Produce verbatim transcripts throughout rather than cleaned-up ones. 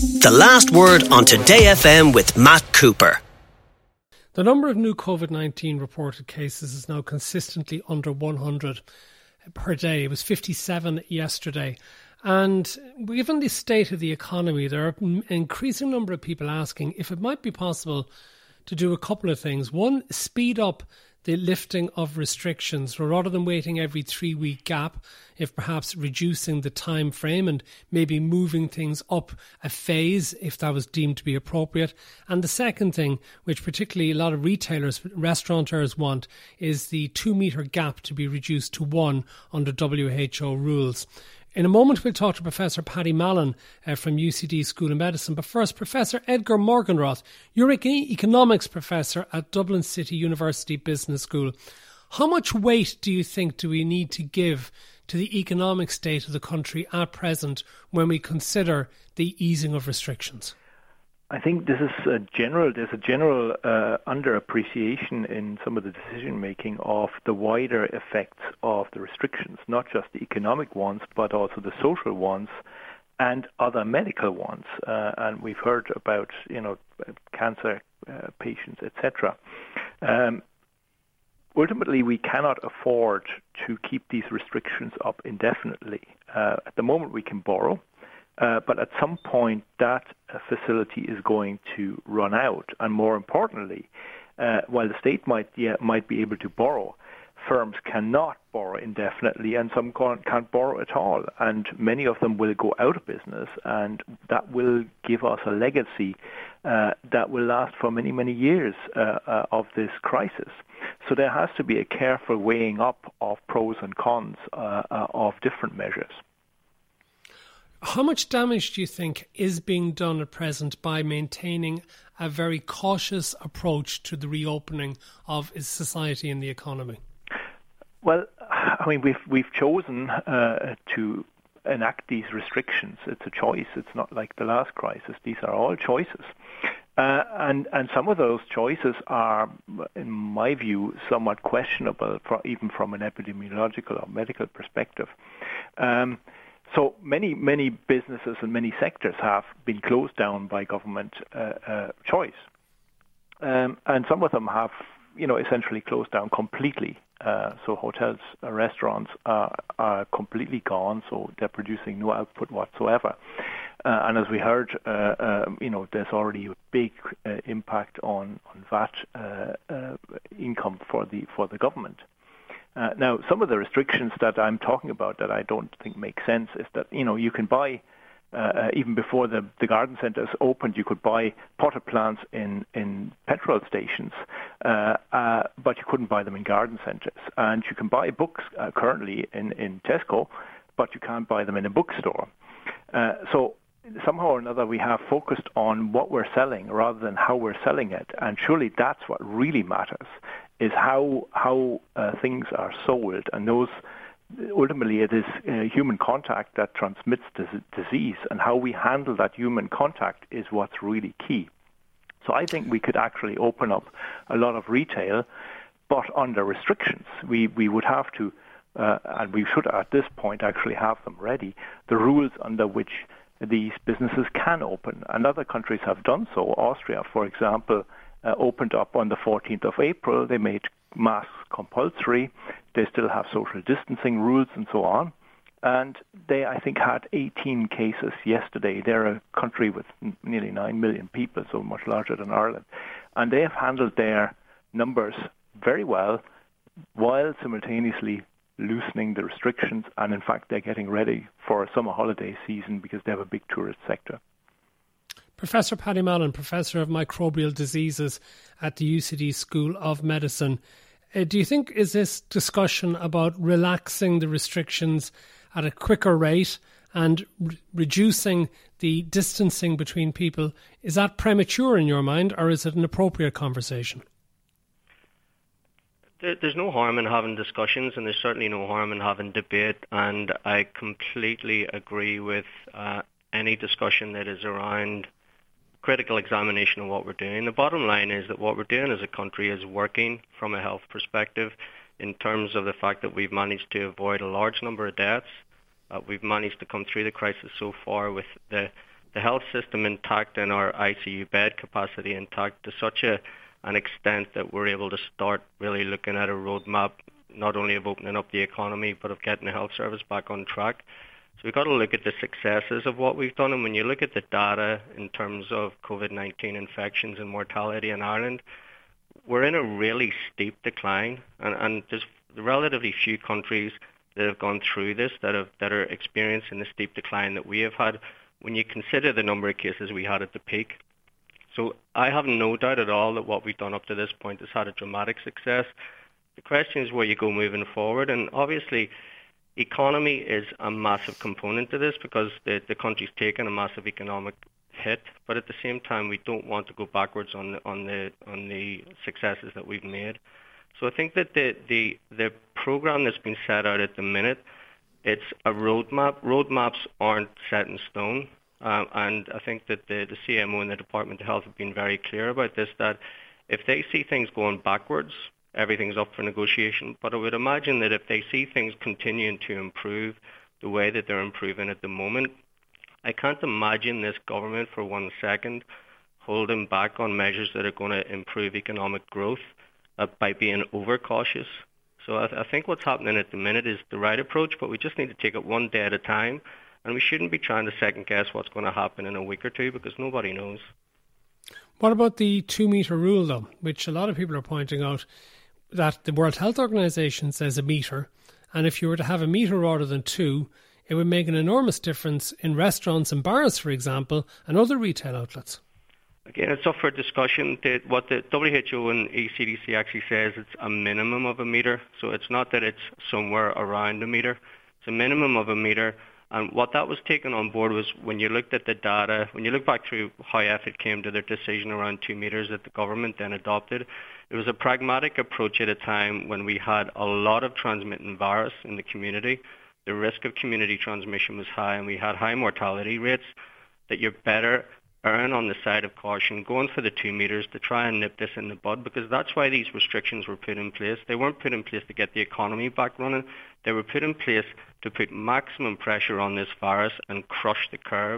The Last Word on Today F M with Matt Cooper. The number of new COVID nineteen reported cases is now consistently under one hundred per day. It was fifty-seven yesterday. And given the state of the economy, there are an increasing number of people asking if it might be possible to do a couple of things. One, speed up the lifting of restrictions rather than waiting every three-week gap, if perhaps reducing the time frame and maybe moving things up a phase if that was deemed to be appropriate. And the second thing, which particularly a lot of retailers, restaurateurs want, is the two-metre gap to be reduced to one under W H O rules. In a moment, we'll talk to Professor Paddy Mallon uh, from U C D School of Medicine. But first, Professor Edgar Morgenroth, you're an economics professor at Dublin City University Business School. How much weight do you think do we need to give to the economic state of the country at present when we consider the easing of restrictions? I think this is a general. There's a general uh, underappreciation in some of the decision making of the wider effects of the restrictions, not just the economic ones, but also the social ones and other medical ones. Uh, and we've heard about, you know, cancer uh, patients, et cetera. Um, ultimately, we cannot afford to keep these restrictions up indefinitely. Uh, at the moment, we can borrow. Uh, but at some point, that uh, facility is going to run out. And more importantly, uh, while the state might yeah, might be able to borrow, firms cannot borrow indefinitely, and some can't, can't borrow at all. And many of them will go out of business, and that will give us a legacy uh, that will last for many, many years uh, uh, of this crisis. So there has to be a careful weighing up of pros and cons uh, uh, of different measures. How much damage do you think is being done at present by maintaining a very cautious approach to the reopening of society and the economy? Well, I mean, we've we've chosen uh, to enact these restrictions. It's a choice. It's not like the last crisis. These are all choices. Uh, and, and some of those choices are, in my view, somewhat questionable, for, even from an epidemiological or medical perspective. Um, So many, many businesses and many sectors have been closed down by government uh, uh, choice. Um, and some of them have, you know, essentially closed down completely. Uh, so hotels, uh, restaurants are, are completely gone, so they're producing no output whatsoever. Uh, and as we heard, uh, uh, you know, there's already a big uh, impact on, on V A T uh, uh, income for the for the government. Uh, now, some of the restrictions that I'm talking about that I don't think make sense is that, you know, you can buy, uh, uh, even before the, the garden centres opened, you could buy potted plants in, in petrol stations, uh, uh, but you couldn't buy them in garden centres. And you can buy books uh, currently in, in Tesco, but you can't buy them in a bookstore. Uh, so somehow or another we have focused on what we're selling rather than how we're selling it. And surely that's what really matters, is how how uh, things are sold, and those ultimately it is uh, human contact that transmits this disease, and how we handle that human contact is what's really key. So I think we could actually open up a lot of retail, but under restrictions. We we would have to, uh, and we should at this point actually have them ready, the rules under which these businesses can open, and other countries have done so. Austria, for example, Uh, opened up on the fourteenth of April. They made masks compulsory. They still have social distancing rules and so on. And they, I think, had eighteen cases yesterday. They're a country with n- nearly nine million people, so much larger than Ireland. And they have handled their numbers very well while simultaneously loosening the restrictions. And in fact, they're getting ready for a summer holiday season because they have a big tourist sector. Professor Paddy Mallon, Professor of Microbial Diseases at the U C D School of Medicine. Uh, do you think is this discussion about relaxing the restrictions at a quicker rate and re- reducing the distancing between people, is that premature in your mind, or is it an appropriate conversation? There, there's no harm in having discussions, and there's certainly no harm in having debate, and I completely agree with uh, any discussion that is around critical examination of what we're doing. The bottom line is that what we're doing as a country is working from a health perspective in terms of the fact that we've managed to avoid a large number of deaths. Uh, we've managed to come through the crisis so far with the the health system intact and our I C U bed capacity intact to such a an extent that we're able to start really looking at a roadmap, not only of opening up the economy, but of getting the health service back on track. So we've got to look at the successes of what we've done. And when you look at the data in terms of COVID nineteen infections and mortality in Ireland, we're in a really steep decline. And, and there's relatively few countries that have gone through this that have that are experiencing the steep decline that we have had when you consider the number of cases we had at the peak. So I have no doubt at all that what we've done up to this point has had a dramatic success. The question is where you go moving forward, and obviously economy is a massive component to this because the, the country's taken a massive economic hit, but at the same time we don't want to go backwards on the, on the on the successes that we've made. So I think that the the, the program that's been set out at the minute, it's a roadmap. Roadmaps aren't set in stone. Uh, and I think that the, the C M O and the Department of Health have been very clear about this, that if they see things going backwards, everything's up for negotiation. But I would imagine that if they see things continuing to improve the way that they're improving at the moment, I can't imagine this government for one second holding back on measures that are going to improve economic growth uh, by being overcautious. So I, th- I think what's happening at the minute is the right approach, but we just need to take it one day at a time. And we shouldn't be trying to second guess what's going to happen in a week or two because nobody knows. What about the two-metre rule, though, which a lot of people are pointing out that the World Health Organization says a metre, and if you were to have a metre rather than two, it would make an enormous difference in restaurants and bars, for example, and other retail outlets. Again, it's up for discussion. The, what the W H O and E C D C actually says, it's a minimum of a metre. So it's not that it's somewhere around a metre. It's a minimum of a metre. And what that was taken on board was when you looked at the data, when you look back through how F I D came to their decision around two metres that the government then adopted, it was a pragmatic approach at a time when we had a lot of transmitting virus in the community. The risk of community transmission was high and we had high mortality rates, that you're better erring on the side of caution, going for the two metres to try and nip this in the bud, because that's why these restrictions were put in place. They weren't put in place to get the economy back running. They were put in place to put maximum pressure on this virus and crush the curve.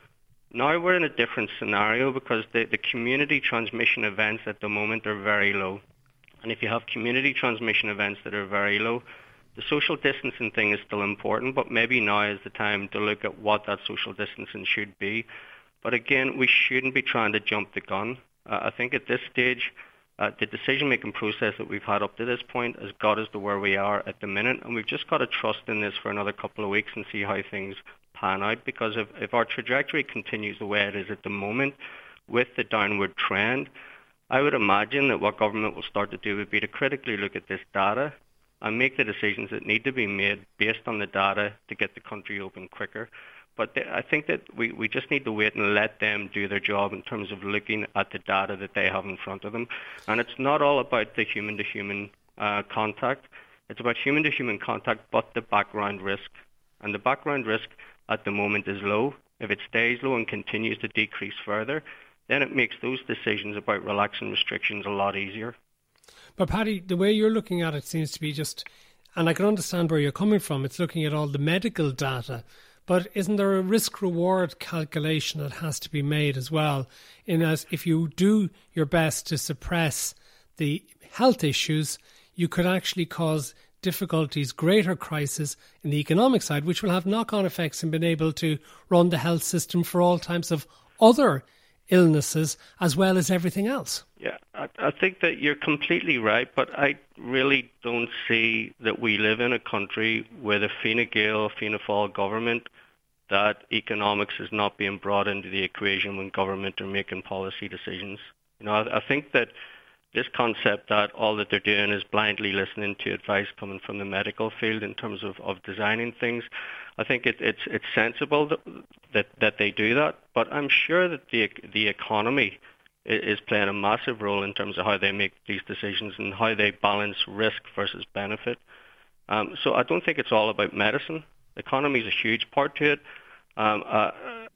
Now we're in a different scenario because the, the community transmission events at the moment are very low. And if you have community transmission events that are very low, the social distancing thing is still important, but maybe now is the time to look at what that social distancing should be. But again, we shouldn't be trying to jump the gun. Uh, I think at this stage, uh, the decision-making process that we've had up to this point has got us to where we are at the minute, and we've just got to trust in this for another couple of weeks and see how things pan out, because if, if our trajectory continues the way it is at the moment with the downward trend, I would imagine that what government will start to do would be to critically look at this data and make the decisions that need to be made based on the data to get the country open quicker. But they, I think that we, we just need to wait and let them do their job in terms of looking at the data that they have in front of them. And it's not all about the human-to-human uh, contact. It's about human-to-human contact, but the background risk. And the background risk at the moment is low. If it stays low and continues to decrease further, then it makes those decisions about relaxing restrictions a lot easier. But Paddy, the way you're looking at it seems to be just, and I can understand where you're coming from, it's looking at all the medical data. But isn't there a risk-reward calculation that has to be made as well? In as if you do your best to suppress the health issues, you could actually cause difficulties, greater crisis in the economic side, which will have knock-on effects in being able to run the health system for all types of other illnesses as well as everything else. Yeah, I, I think that you're completely right, but I really don't see that we live in a country with a Fine Gael, Fianna Fáil government that economics is not being brought into the equation when government are making policy decisions. You know, I, I think that this concept that all that they're doing is blindly listening to advice coming from the medical field in terms of, of designing things, I think it, it's it's sensible that, that that they do that. But I'm sure that the the economy is playing a massive role in terms of how they make these decisions and how they balance risk versus benefit. Um, so I don't think it's all about medicine. The economy is a huge part to it. Um, uh,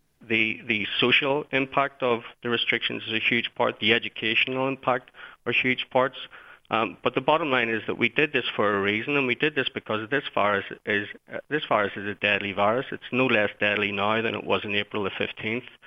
the the social impact of the restrictions is a huge part. The educational impact are huge parts. Um, but the bottom line is that we did this for a reason, and we did this because this virus is uh, this virus is a deadly virus. It's no less deadly now than it was on April the fifteenth.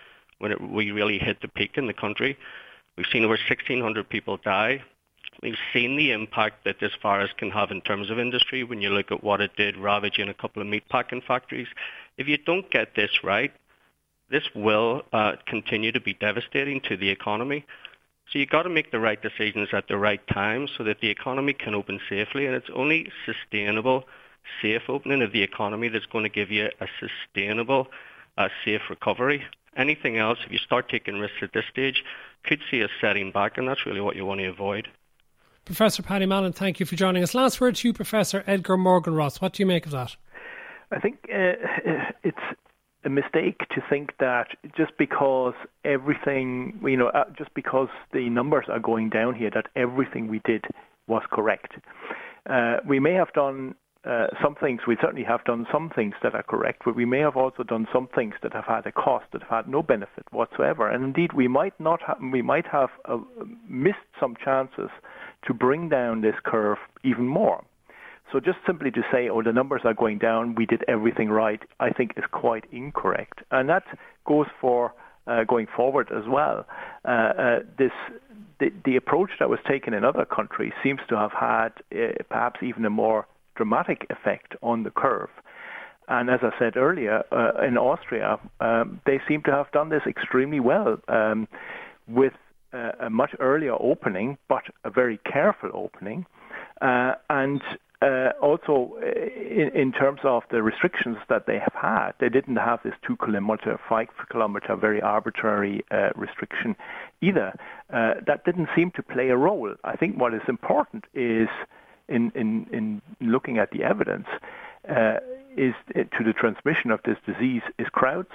when it, we really hit the peak in the country. We've seen over sixteen hundred people die. We've seen the impact that this virus can have in terms of industry when you look at what it did ravaging a couple of meatpacking factories. If you don't get this right, this will uh, continue to be devastating to the economy. So you've got to make the right decisions at the right time so that the economy can open safely, and it's only sustainable, safe opening of the economy that's going to give you a sustainable, uh, safe recovery. Anything else, if you start taking risks at this stage, could see us setting back, and that's really what you want to avoid. Professor Paddy Mallon, thank you for joining us. Last word to you, Professor Edgar Morgan-Ross. What do you make of that? I think uh, it's a mistake to think that just because everything, you know, uh, just because the numbers are going down here, that everything we did was correct. Uh, we may have done uh, some things, we certainly have done some things that are correct, but we may have also done some things that have had a cost, that have had no benefit whatsoever. And indeed, we might not ha- we might have uh, missed some chances to bring down this curve even more. So just simply to say, oh, the numbers are going down, we did everything right, I think is quite incorrect. And that goes for uh, going forward as well. Uh, uh, this the, the approach that was taken in other countries seems to have had uh, perhaps even a more dramatic effect on the curve. And as I said earlier, uh, in Austria, um, they seem to have done this extremely well um, with uh, a much earlier opening, but a very careful opening. Uh, and uh, also, in, in terms of the restrictions that they have had, they didn't have this two kilometer, five kilometer, very arbitrary uh, restriction either. Uh, that didn't seem to play a role. I think what is important is, in, in, in looking at the evidence, uh, is uh, to the transmission of this disease is crowds,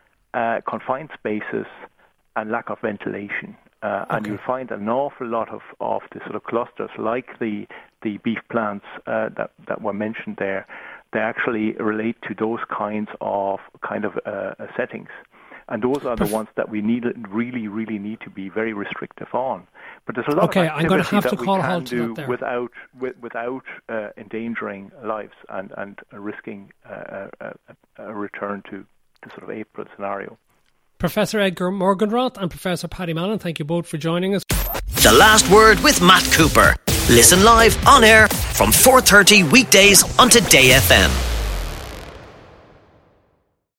uh, confined spaces, and lack of ventilation. Uh, okay. And you'll find an awful lot of, of the sort of clusters, like the the beef plants uh, that that were mentioned there. They actually relate to those kinds of kind of uh, settings, and those are the ones that we need really, really need to be very restrictive on. But there's a lot okay, of I'm going to have that to we call can halt do to that there. without with, without uh, endangering lives and and uh, risking uh, a, a return to the sort of April scenario. Professor Edgar Morgan-Roth and Professor Paddy Mallon, thank you both for joining us. The Last Word with Matt Cooper. Listen live on air from four thirty weekdays on Today F M.